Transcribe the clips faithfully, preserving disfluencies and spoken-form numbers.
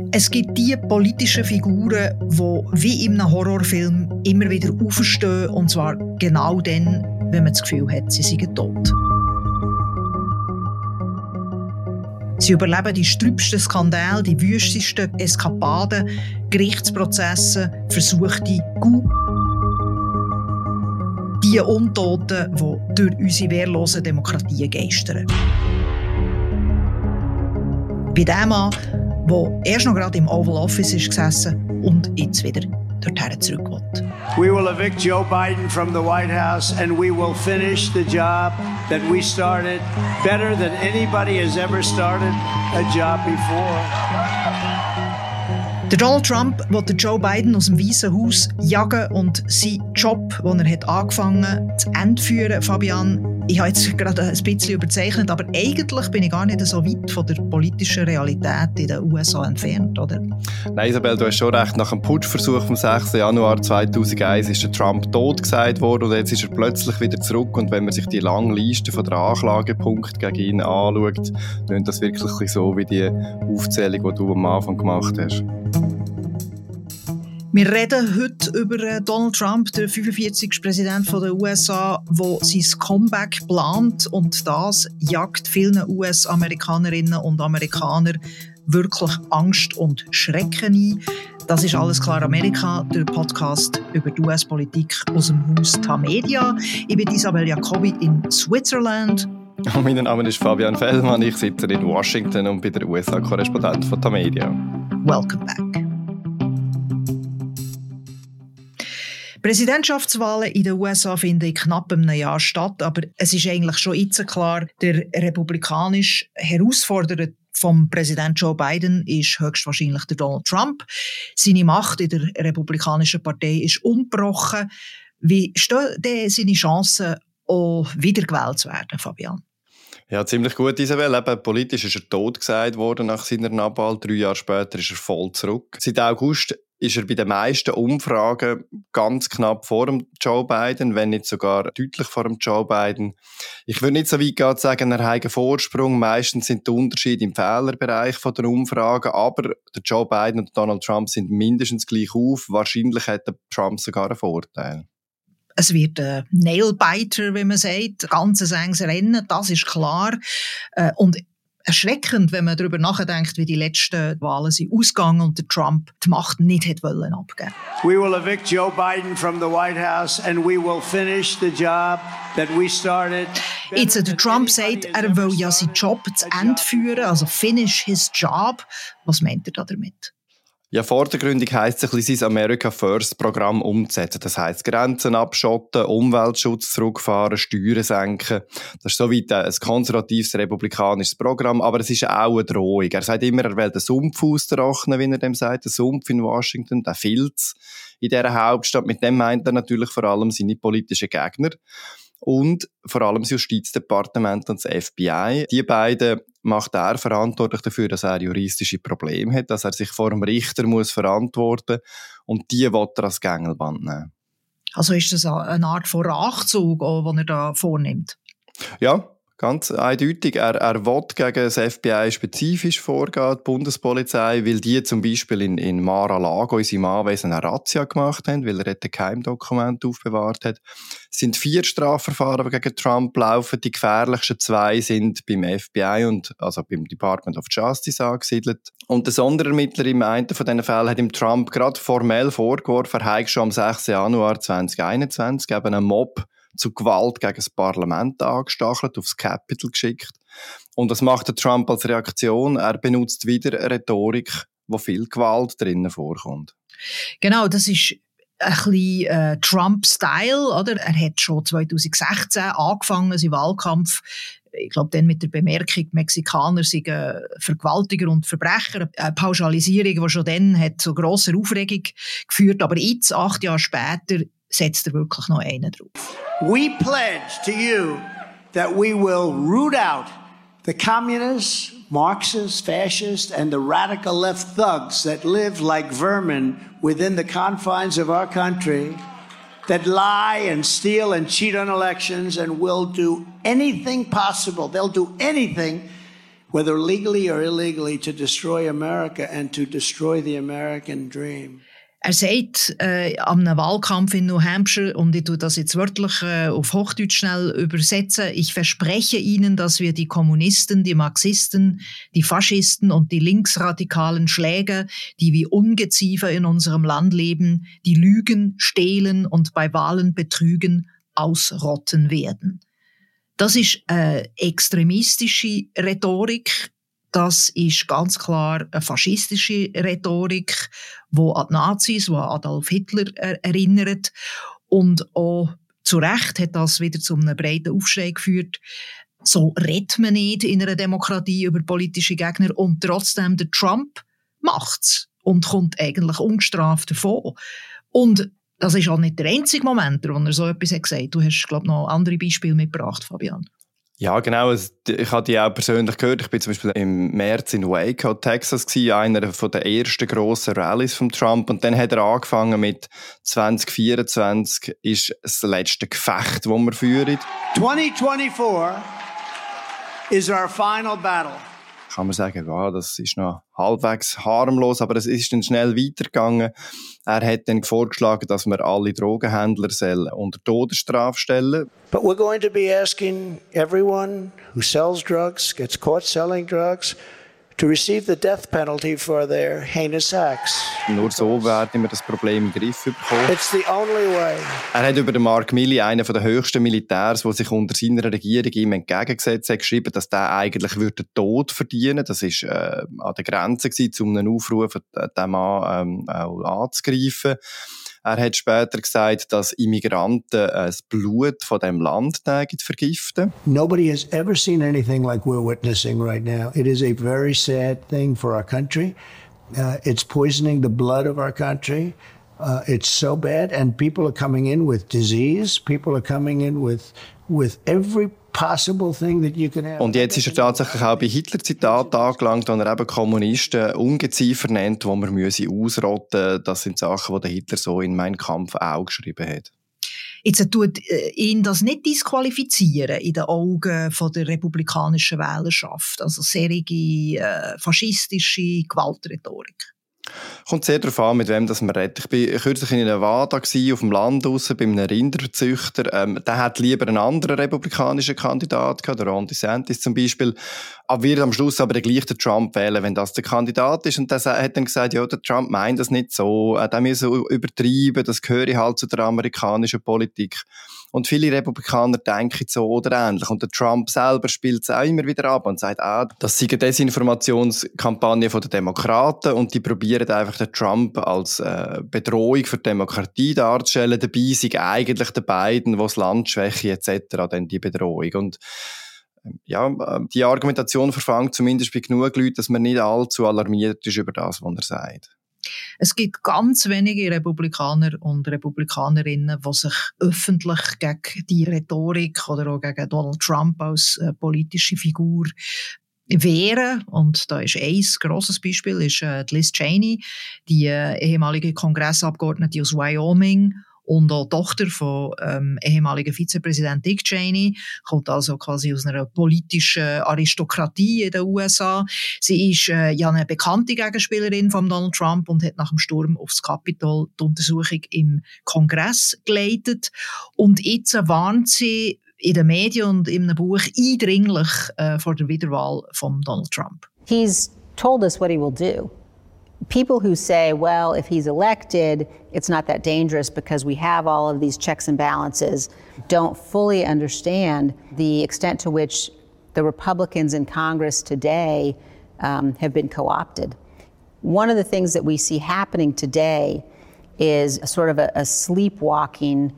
Es gibt die politischen Figuren, die wie in einem Horrorfilm immer wieder aufstehen, und zwar genau dann, wenn man das Gefühl hat, sie seien tot. Sie überleben die strübsten Skandale, die wüstesten Eskapaden, Gerichtsprozesse, versuchte Coup. Die Untoten, die durch unsere wehrlosen Demokratien geistern. Bei dem Mann, der erst noch gerade im Oval Office ist gesessen und jetzt wieder dorthin zurück will. We will evict Joe Biden from the White House and we will finish the job that we started better than anybody has ever started a job before. Der Donald Trump will Joe Biden aus dem Weißen Haus jagen und seinen Job, den er hat angefangen hat, zu Ende führen. Fabian, ich habe jetzt gerade ein bisschen überzeichnet, aber eigentlich bin ich gar nicht so weit von der politischen Realität in den U S A entfernt, oder? Nein, Isabel, du hast schon recht. Nach dem Putschversuch vom sechsten Januar zweitausendeins ist der Trump tot gesagt worden und jetzt ist er plötzlich wieder zurück. Und wenn man sich die lange Liste von der Anklagepunkte gegen ihn anschaut, klingt das wirklich so wie die Aufzählung, die du am Anfang gemacht hast. Wir reden heute über Donald Trump, den fünfundvierzigsten Präsident der U S A, der sein Comeback plant. Und das jagt vielen U S-Amerikanerinnen und Amerikanern wirklich Angst und Schrecken ein. Das ist «Alles klar Amerika», der Podcast über die U S-Politik aus dem Haus Tamedia. Ich bin Isabel Jacobi in Switzerland. Mein Name ist Fabian Fellmann, ich sitze in Washington und bin der U S A-Korrespondent von Tamedia. Welcome back. Präsidentschaftswahlen in den U S A finden in knapp einem Jahr statt, aber es ist eigentlich schon jetzt klar, der republikanische Herausforderer vom Präsident Joe Biden ist höchstwahrscheinlich der Donald Trump. Seine Macht in der Republikanischen Partei ist ungebrochen. Wie stehen denn seine Chancen, auch wiedergewählt zu werden, Fabian? Ja, ziemlich gut, Isabel. Eben, politisch ist er tot gesagt worden nach seiner Abwahl. Drei Jahre später ist er voll zurück. Seit August ist er bei den meisten Umfragen ganz knapp vor dem Joe Biden, wenn nicht sogar deutlich vor dem Joe Biden. Ich würde nicht so weit gehen zu sagen, er hat einen Vorsprung. Meistens sind die Unterschiede im Fehlerbereich der Umfragen, aber der Joe Biden und Donald Trump sind mindestens gleich auf. Wahrscheinlich hat der Trump sogar einen Vorteil. Es wird ein Nailbiter, wie man sagt, ganz ein enges Rennen, das ist klar. Und erschreckend, wenn man darüber nachdenkt, wie die letzten Wahlen sind ausgegangen und der Trump die Macht nicht hat wollen abgeben. We will evict Joe Biden from the White House and we will finish the job that we started. Jetzt der Trump sagt, er will ja seinen Job zu Ende führen, also finish his job. Was meint er damit? Ja, vordergründig heisst es, ein bisschen sein America First Programm umzusetzen. Das heisst, Grenzen abschotten, Umweltschutz zurückfahren, Steuern senken. Das ist soweit ein konservatives republikanisches Programm, aber es ist auch eine Drohung. Er sagt immer, er will den Sumpf austrocknen, wie er dem sagt, den Sumpf in Washington, den Filz in dieser Hauptstadt. Mit dem meint er natürlich vor allem seine politischen Gegner. Und vor allem das Justizdepartement und das F B I. Die beiden macht er verantwortlich dafür, dass er juristische Probleme hat, dass er sich vor dem Richter muss verantworten und die will er als Gängelband nehmen. Also ist das eine Art von Rachzug, den er da vornimmt? Ja, ganz eindeutig. Er, er will gegen das F B I spezifisch vorgehen, die Bundespolizei, weil die zum Beispiel in, in Mar-a-Lago in seinem Anwesen eine Razzia gemacht haben, weil er ein Geheimdokument aufbewahrt hat. Es sind vier Strafverfahren gegen Trump laufen. Die gefährlichsten zwei sind beim F B I und also beim Department of Justice angesiedelt. Und der Sonderermittler im einen von diesen Fällen hat ihm Trump gerade formell vorgeworfen, er habe schon am sechsten Januar zweitausendeinundzwanzig eben einen Mob zu Gewalt gegen das Parlament angestachelt, aufs Capitol geschickt. Und was macht der Trump als Reaktion? Er benutzt wieder eine Rhetorik, wo viel Gewalt drinnen vorkommt. Genau, das ist ein bisschen äh, Trump-Style, oder? Er hat schon zweitausendsechzehn angefangen, seinen Wahlkampf, ich glaube, dann mit der Bemerkung, die Mexikaner seien Vergewaltiger und Verbrecher. Eine Pauschalisierung, die schon dann hat zu grosser Aufregung geführt. Aber jetzt, acht Jahre später, setzt er wirklich noch einen drauf. We pledge to you that we will root out the communists, Marxists, fascists, and the radical left thugs that live like vermin within the confines of our country, that lie and steal and cheat on elections and will do anything possible. They'll do anything whether legally or illegally, to destroy America and to destroy the American dream. Er sagt äh, am Wahlkampf in New Hampshire, und ich tue das jetzt wörtlich äh, auf Hochdeutsch schnell übersetzen, ich verspreche Ihnen, dass wir die Kommunisten, die Marxisten, die Faschisten und die linksradikalen Schläger, die wie Ungeziefer in unserem Land leben, die lügen, stehlen und bei Wahlen betrügen, ausrotten werden. Das ist äh, extremistische Rhetorik. Das ist ganz klar eine faschistische Rhetorik, die an die Nazis, die an Adolf Hitler er- erinnert. Und auch zu Recht hat das wieder zu einem breiten Aufschrei geführt. So redet man nicht in einer Demokratie über politische Gegner, und trotzdem der Trump macht's und kommt eigentlich ungestraft davon. Und das ist auch nicht der einzige Moment, wo er so etwas hat gesagt. Du hast, glaube ich, noch andere Beispiele mitgebracht, Fabian. Ja, genau. Ich habe die auch persönlich gehört. Ich bin zum Beispiel im März in Waco, Texas, gewesen, einer der ersten grossen Rallyes von Trump. Und dann hat er angefangen mit zwanzig vierundzwanzig ist das letzte Gefecht, das wir führen. twenty twenty-four is our final battle. Kann man sagen, wow, das ist noch halbwegs harmlos, aber es ist dann schnell weitergegangen. Er hat dann vorgeschlagen, dass wir alle Drogenhändler sollen unter Todesstrafe stellen. But we're going to be asking everyone who sells drugs, gets caught selling drugs, to receive the death penalty for their heinous acts. Nur so werden wir das Problem in den Griff bekommen. It's the only way. Er hat über den Mark Milley, einen der höchsten Militärs, der sich unter seiner Regierung ihm entgegengesetzt hat, geschrieben, dass der eigentlich würde den Tod verdienen. Das war äh, an der Grenze gewesen, um einen Aufruf, den Mann ähm, auch anzugreifen. Er hat später gesagt, dass Immigranten äh, das Blut von dem Land vergiften. Nobody has ever seen anything like we're witnessing right now. It is a very sad thing for our country. Uh, it's poisoning the blood of our country. Uh, it's so bad, and people are coming in with disease. People are coming in with with every possible thing that you can have. Und jetzt ist er tatsächlich auch bei Hitler-Zitaten angelangt, wo er eben Kommunisten Ungeziefer nennt, die man müsse ausrotten. Das sind Sachen, die der Hitler so in Mein Kampf auch geschrieben hat. Jetzt tut ihn das nicht disqualifizieren in den Augen von der republikanischen Wählerschaft. Also serige, äh, faschistische Gewaltrhetorik. Kommt sehr darauf an, mit wem das man redet. Ich war kürzlich in Nevada, auf dem Land draussen, bei einem Rinderzüchter. Ähm, der hat lieber einen anderen republikanischen Kandidat gehabt, der Ron DeSantis zum Beispiel. Aber wird am Schluss aber gleich den Trump wählen, wenn das der Kandidat ist. Und der hat dann gesagt, ja, der Trump meint das nicht so. Äh, der muss so übertreiben, das gehöre halt zu der amerikanischen Politik. Und viele Republikaner denken so oder ähnlich. Und der Trump selber spielt es auch immer wieder ab und sagt, ah, das sei eine Desinformationskampagne der Demokraten und die probieren einfach den Trump als äh, Bedrohung für die Demokratie darzustellen. Dabei sei eigentlich der Biden, wo das Land schwäche et cetera dann die Bedrohung. Und äh, ja, die Argumentation verfängt zumindest bei genug Leuten, dass man nicht allzu alarmiert ist über das, was er sagt. Es gibt ganz wenige Republikaner und Republikanerinnen, die sich öffentlich gegen die Rhetorik oder auch gegen Donald Trump als äh, politische Figur wehren. Und da ist ein grosses Beispiel, ist äh, Liz Cheney, die äh, ehemalige Kongressabgeordnete aus Wyoming und auch Tochter von ähm, ehemaligen Vizepräsident Dick Cheney, kommt also quasi aus einer politischen Aristokratie in den U S A. Sie ist äh, ja eine bekannte Gegenspielerin von Donald Trump und hat nach dem Sturm aufs Kapitol die Untersuchung im Kongress geleitet. Und jetzt warnt sie in den Medien und in einem Buch eindringlich äh, vor der Wiederwahl von Donald Trump. He's told us what he will do. People who say, well, if he's elected, it's not that dangerous because we have all of these checks and balances, don't fully understand the extent to which the Republicans in Congress today um, have been co-opted. One of the things that we see happening today is a sort of a, a sleepwalking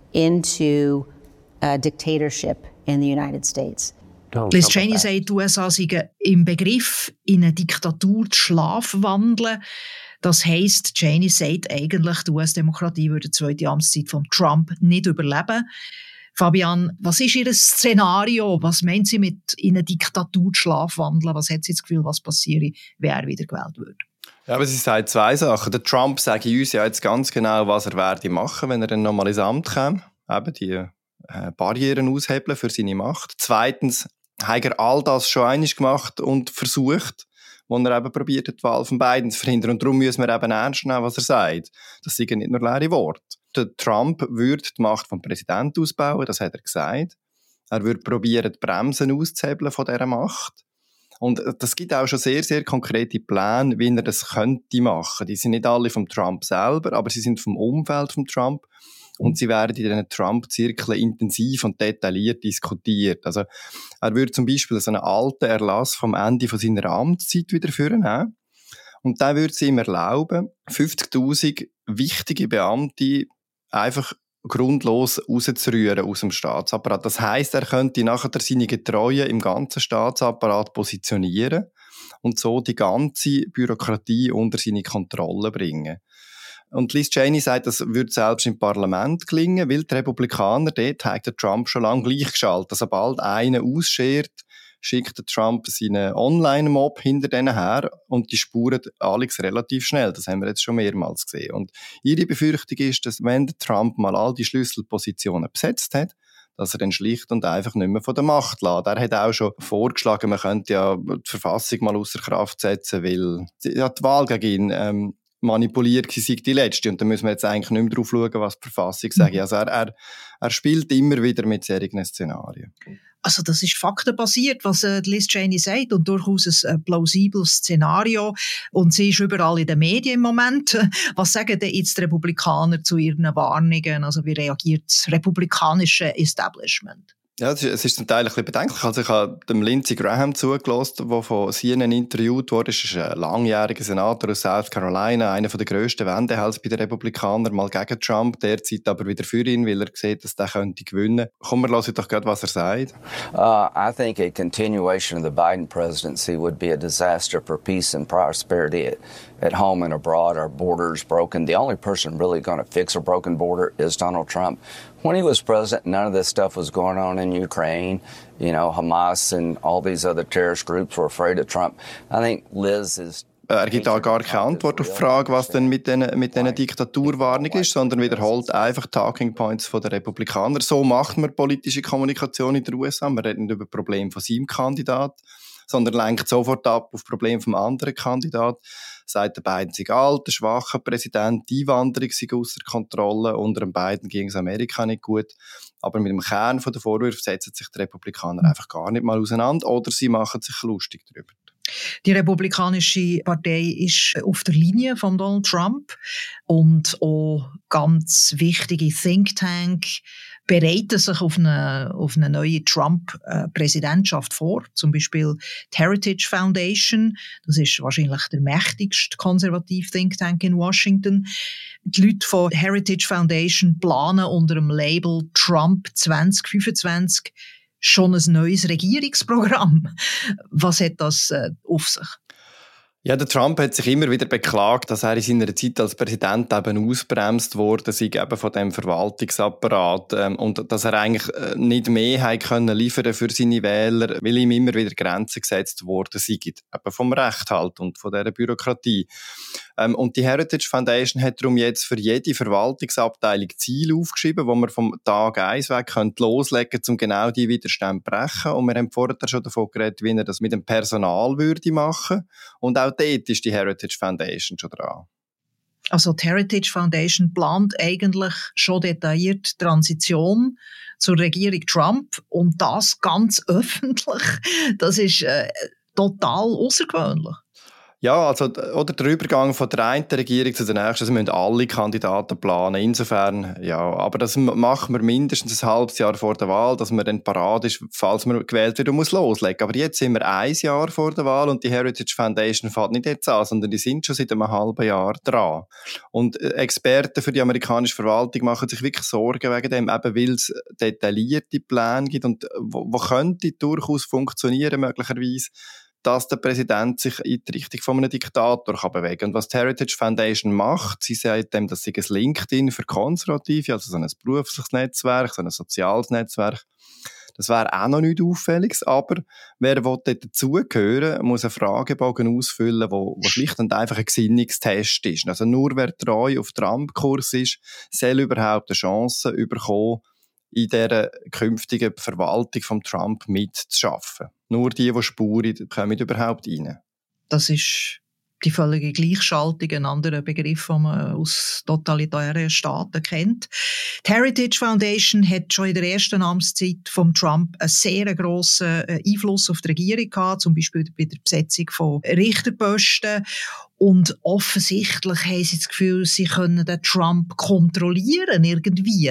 into a dictatorship in the United States. Liz Cheney sagt, die U S A seien im Begriff, in eine Diktatur zu schlafwandeln. Das heisst, Cheney sagt eigentlich, die U S-Demokratie würde die zweite Amtszeit von Trump nicht überleben. Fabian, was ist Ihr Szenario? Was meint sie mit in eine Diktatur zu schlafwandeln? Was hat sie das Gefühl, was passiere, wenn er wieder gewählt wird? Ja, aber sie sagt zwei Sachen. Der Trump sagt uns ja jetzt ganz genau, was er werde machen, wenn er dann nochmal ins Amt käme. Eben die äh, Barrieren aushebeln für seine Macht. Zweitens, hat er all das schon einmal gemacht und versucht, wo er eben probiert hat, die Wahl von Biden zu verhindern. Und darum müssen wir eben ernst nehmen, was er sagt. Das sind nicht nur leere Worte. Der Trump würde die Macht vom Präsidenten ausbauen, das hat er gesagt. Er würde probieren, die Bremsen auszuhebeln von dieser Macht. Und das gibt auch schon sehr, sehr konkrete Pläne, wie er das könnte machen. Die sind nicht alle vom Trump selber, aber sie sind vom Umfeld von Trump. Und sie werden in diesen Trump-Zirkeln intensiv und detailliert diskutiert. Also, er würde zum Beispiel so einen alten Erlass vom Ende von seiner Amtszeit wieder vornehmen. Und der würde es ihm erlauben, fünfzigtausend wichtige Beamte einfach grundlos rauszurühren aus dem Staatsapparat. Das heisst, er könnte nachher seine Getreuen im ganzen Staatsapparat positionieren und so die ganze Bürokratie unter seine Kontrolle bringen. Und Liz Cheney sagt, das würde selbst im Parlament gelingen, weil die Republikaner, dort hat der Trump schon lange gleichgeschaltet. Also sobald einer ausschert, schickt der Trump seinen Online-Mob hinter denen her und die spuren alles relativ schnell. Das haben wir jetzt schon mehrmals gesehen. Und ihre Befürchtung ist, dass wenn der Trump mal all die Schlüsselpositionen besetzt hat, dass er dann schlicht und einfach nicht mehr von der Macht lässt. Er hat auch schon vorgeschlagen, man könnte ja die Verfassung mal außer Kraft setzen, weil ja, die Wahl gegen ihn ähm, manipuliert sei die letzte. Und da müssen wir jetzt eigentlich nicht mehr drauf schauen, was die Verfassung sagt. Also er, er, er spielt immer wieder mit solchen Szenarien. Also das ist faktenbasiert, was äh, Liz Cheney sagt und durchaus ein äh, plausibles Szenario. Und sie ist überall in den Medien im Moment. Was sagen denn jetzt die Republikaner zu ihren Warnungen? Also wie reagiert das republikanische Establishment? Ja, es ist, es ist zum Teil ein bisschen bedenklich. Also ich habe dem Lindsey Graham zugelassen, der von C N N interviewt wurde. Das ist ein langjähriger Senator aus South Carolina, einer der grössten Wendehälse bei den Republikanern, mal gegen Trump, derzeit aber wieder für ihn, weil er sieht, dass der könnte gewinnen. Komm, wir hören doch gerade, was er sagt. Uh, I think a continuation of the Biden presidency would be a disaster for peace and prosperity at, at home and abroad. Our borders broken. The only person really going to fix a broken border is Donald Trump. When he was president, none of this stuff was going on in Ukraine. You know, Hamas and all these other terrorist groups were afraid of Trump. I think Liz is... Er gibt auch gar keine Antwort auf die Frage, was denn mit diesen mit diesen Diktaturwarnungen ist, sondern wiederholt einfach Talking Points von der Republikaner. So macht man politische Kommunikation in den U S A. Man redet nicht über Probleme von seinem Kandidat, sondern lenkt sofort ab auf Probleme vom anderen Kandidat. Sagt der Biden sei alt, der schwache Präsident, die Einwanderung sei ausser Kontrolle, unter dem Biden ging es Amerika nicht gut. Aber mit dem Kern der Vorwürfe setzen sich die Republikaner einfach gar nicht mal auseinander oder sie machen sich lustig darüber. Die Republikanische Partei ist auf der Linie von Donald Trump und auch ganz wichtige Think Tank bereiten sich auf eine, auf eine neue Trump-Präsidentschaft vor. Zum Beispiel die Heritage Foundation. Das ist wahrscheinlich der mächtigste konservative Think Tank in Washington. Die Leute von Heritage Foundation planen unter dem Label Trump zwanzig fünfundzwanzig schon ein neues Regierungsprogramm. Was hat das äh, auf sich? Ja, der Trump hat sich immer wieder beklagt, dass er in seiner Zeit als Präsident eben ausbremst wurde, sei eben von dem Verwaltungsapparat, ähm, und dass er eigentlich äh, nicht mehr hat können liefern für seine Wähler, weil ihm immer wieder Grenzen gesetzt worden sind, eben vom Recht halt und von dieser Bürokratie. Ähm, und die Heritage Foundation hat darum jetzt für jede Verwaltungsabteilung Ziele aufgeschrieben, wo man vom Tag eins weg könnte loslegen, um genau die Widerstände zu brechen. Und wir haben vorher schon davon geredet, wie er das mit dem Personal würde machen. Und auch dort ist die Heritage Foundation schon dran. Also die Heritage Foundation plant eigentlich schon detailliert die Transition zur Regierung Trump und das ganz öffentlich. Das ist äh, total außergewöhnlich. Ja, also, oder der Übergang von der einen Regierung zu der nächsten, das müssen alle Kandidaten planen. Insofern, ja, aber das machen wir mindestens ein halbes Jahr vor der Wahl, dass man dann parat ist, falls man gewählt wird und muss loslegen. Aber jetzt sind wir ein Jahr vor der Wahl und die Heritage Foundation fängt nicht jetzt an, sondern die sind schon seit einem halben Jahr dran. Und Experten für die amerikanische Verwaltung machen sich wirklich Sorgen wegen dem, eben weil es detaillierte Pläne gibt und wo, wo könnte durchaus funktionieren, möglicherweise, dass der Präsident sich in die Richtung von einem Diktator kann bewegen kann. Und was die Heritage Foundation macht, sie sagt dem, dass sie ein LinkedIn für Konservative, also so ein berufliches Netzwerk, so ein soziales Netzwerk, das wäre auch noch nicht Auffälliges, aber wer dort dazugehören, muss einen Fragebogen ausfüllen, wo, wo schlicht und einfach ein Gesinnungstest ist. Also nur wer treu auf Trump-Kurs ist, soll überhaupt eine Chance bekommen, in dieser künftigen Verwaltung von Trump mitzuschaffen. Nur die, die spuren, kommen überhaupt rein. Das ist die völlige Gleichschaltung, ein anderer Begriff, den man aus totalitären Staaten kennt. Die Heritage Foundation hat schon in der ersten Amtszeit von Trump einen sehr grossen Einfluss auf die Regierung gehabt, zum Beispiel bei der Besetzung von Richterposten. Und offensichtlich haben sie das Gefühl, sie können den Trump kontrollieren irgendwie.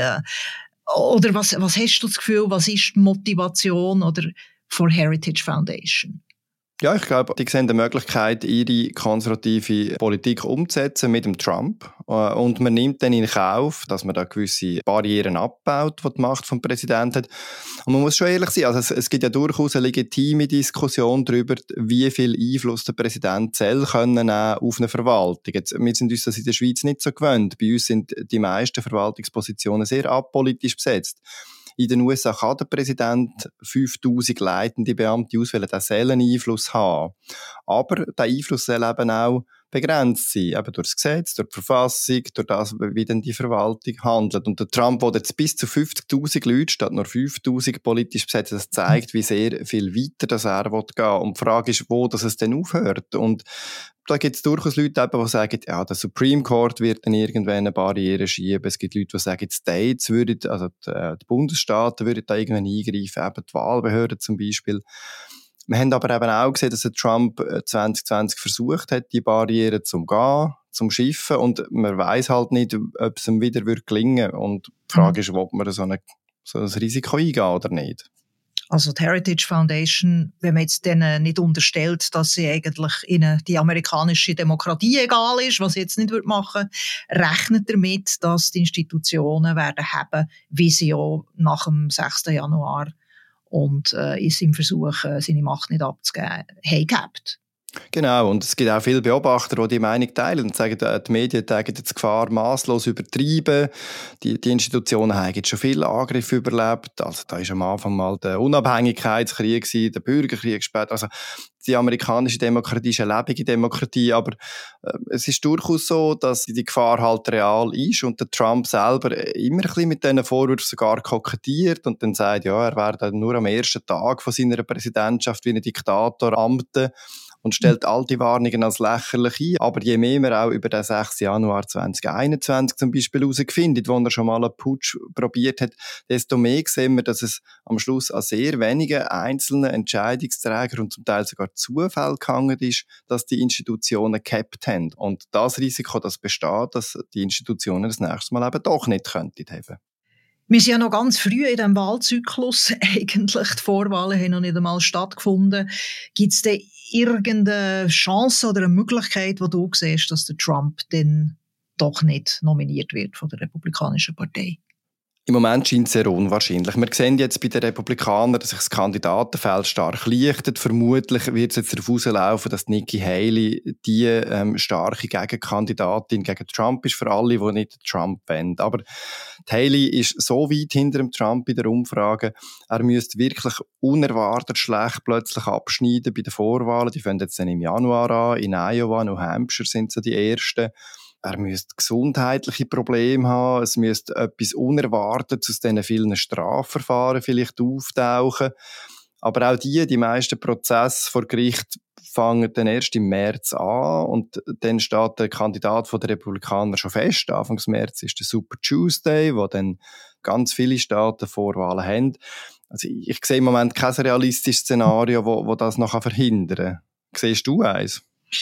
Oder was, was hast du das Gefühl, was ist die Motivation oder for Heritage Foundation? Ja, ich glaube, die sehen die Möglichkeit, ihre konservative Politik umzusetzen mit dem Trump. Und man nimmt dann in Kauf, dass man da gewisse Barrieren abbaut, die die Macht vom Präsidenten hat. Und man muss schon ehrlich sein, also es, es gibt ja durchaus eine legitime Diskussion darüber, wie viel Einfluss der Präsident soll können auf eine Verwaltung. Jetzt, wir sind uns das in der Schweiz nicht so gewöhnt. Bei uns sind die meisten Verwaltungspositionen sehr apolitisch besetzt. In den U S A kann der Präsident fünftausend leitende Beamte auswählen, der soll einen Einfluss haben. Aber der Einfluss soll eben auch begrenzt sein, eben durch das Gesetz, durch die Verfassung, durch das, wie dann die Verwaltung handelt. Und der Trump, der jetzt bis zu fünfzigtausend Leute statt nur fünftausend politisch besetzt, das zeigt, wie sehr viel weiter das er gehen will. Und die Frage ist, wo das es denn aufhört. Und da gibt es durchaus Leute, eben, die sagen, ja, der Supreme Court wird dann irgendwann eine Barriere schieben. Es gibt Leute, die sagen, die States würden, also die, die Bundesstaaten würden da irgendwann eingreifen, eben die Wahlbehörden zum Beispiel. Wir haben aber eben auch gesehen, dass Trump zwanzig zwanzig versucht hat, die Barrieren zu umgehen, zum Schiffen, und man weiss halt nicht, ob es ihm wieder gelingen würde. Und die Frage ist, ob man so, eine, so ein Risiko eingehen oder nicht. Also die Heritage Foundation, wenn man jetzt denen nicht unterstellt, dass sie eigentlich ihnen die amerikanische Demokratie egal ist, was sie jetzt nicht machen würde, rechnet damit, dass die Institutionen werden haben, wie sie auch nach dem sechsten Januar und äh, in seinem Versuch, äh, seine Macht nicht abzugeben, haben gehabt. Genau, und es gibt auch viele Beobachter, die die Meinung teilen und sagen, die Medien zeigen die Gefahr masslos übertrieben. Die, die Institutionen haben jetzt schon viele Angriffe überlebt. Also da war am Anfang mal der Unabhängigkeitskrieg, der Bürgerkrieg später. Also die amerikanische Demokratie ist eine lebende Demokratie, aber äh, es ist durchaus so, dass die Gefahr halt real ist und der Trump selber immer ein bisschen mit diesen Vorwürfen sogar kokettiert und dann sagt, ja, er werde nur am ersten Tag von seiner Präsidentschaft wie ein Diktator amten und stellt all die Warnungen als lächerlich ein. Aber je mehr man auch über den sechsten Januar zweitausendeinundzwanzig zum Beispiel herausfindet, wo er schon mal einen Putsch probiert hat, desto mehr sehen wir, dass es am Schluss an sehr wenigen einzelnen Entscheidungsträgern und zum Teil sogar Zufall gehangen ist, dass die Institutionen gehabt haben. Und das Risiko, das besteht, dass die Institutionen das nächste Mal eben doch nicht könnten haben. Wir sind ja noch ganz früh in diesem Wahlzyklus. Eigentlich, die Vorwahlen haben noch nicht einmal stattgefunden. Gibt es denn irgendeine Chance oder eine Möglichkeit, wo du siehst, dass der Trump dann doch nicht nominiert wird von der Republikanischen Partei? Im Moment scheint es sehr unwahrscheinlich. Wir sehen jetzt bei den Republikanern, dass sich das Kandidatenfeld stark lichtet. Vermutlich wird es jetzt darauf rauslaufen, dass Nikki Haley die ähm, starke Gegenkandidatin gegen Trump ist, für alle, die nicht Trump wollen. Aber die Haley ist so weit hinter dem Trump in der Umfrage, er müsste wirklich unerwartet schlecht plötzlich abschneiden bei den Vorwahlen. Die fangen jetzt dann im Januar an. In Iowa, New Hampshire sind so die ersten. Er müsste gesundheitliche Probleme haben, es müsste etwas Unerwartetes aus diesen vielen Strafverfahren vielleicht auftauchen. Aber auch die, die meisten Prozesse vor Gericht fangen dann erst im März an und dann steht der Kandidat der Republikaner schon fest. Anfang März ist der Super Tuesday, wo dann ganz viele Staaten Vorwahlen haben. Also ich sehe im Moment kein realistisches Szenario, wo, wo das noch verhindern kann. Siehst du eins?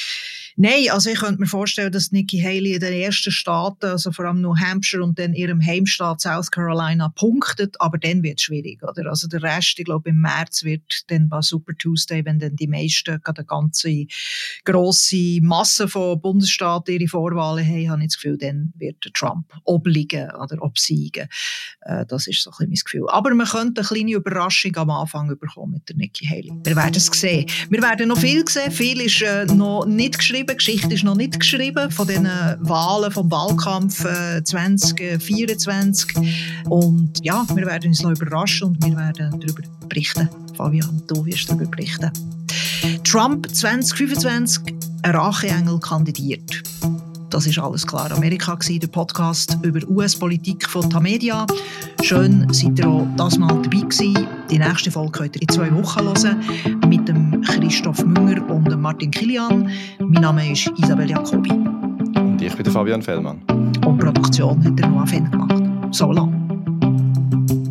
Nein, also ich könnte mir vorstellen, dass Nikki Haley in den ersten Staaten, also vor allem New Hampshire und dann ihrem Heimstaat South Carolina, punktet, aber dann wird es schwierig, oder? Also der Rest, ich glaube im März wird dann bei Super Tuesday, wenn dann die meisten, gerade eine ganze grosse Masse von Bundesstaaten ihre Vorwahlen haben, habe ich das Gefühl, dann wird der Trump obliegen oder obsiegen. Äh, das ist so ein bisschen mein Gefühl. Aber man könnte eine kleine Überraschung am Anfang bekommen mit der Nikki Haley. Wir werden es sehen. Wir werden noch viel sehen. Viel ist äh, noch nicht geschrieben. Die Geschichte ist noch nicht geschrieben von den Wahlen vom Wahlkampf äh, zwanzig vierundzwanzig. Und ja, wir werden uns noch überraschen und wir werden darüber berichten. Fabian, du wirst darüber berichten. Trump zwanzig fünfundzwanzig, ein Racheengel kandidiert. Das ist «Alles klar Amerika», der Podcast über U S-Politik von Tamedia. Schön, seid ihr auch das Mal dabei gewesen. Die nächste Folge könnt ihr in zwei Wochen hören mit dem Christoph Münger und dem Martin Kilian. Mein Name ist Isabel Jacobi. Und ich bin der Fabian Fellmann. Und die Produktion hat der Noah Fenn gemacht. So lang.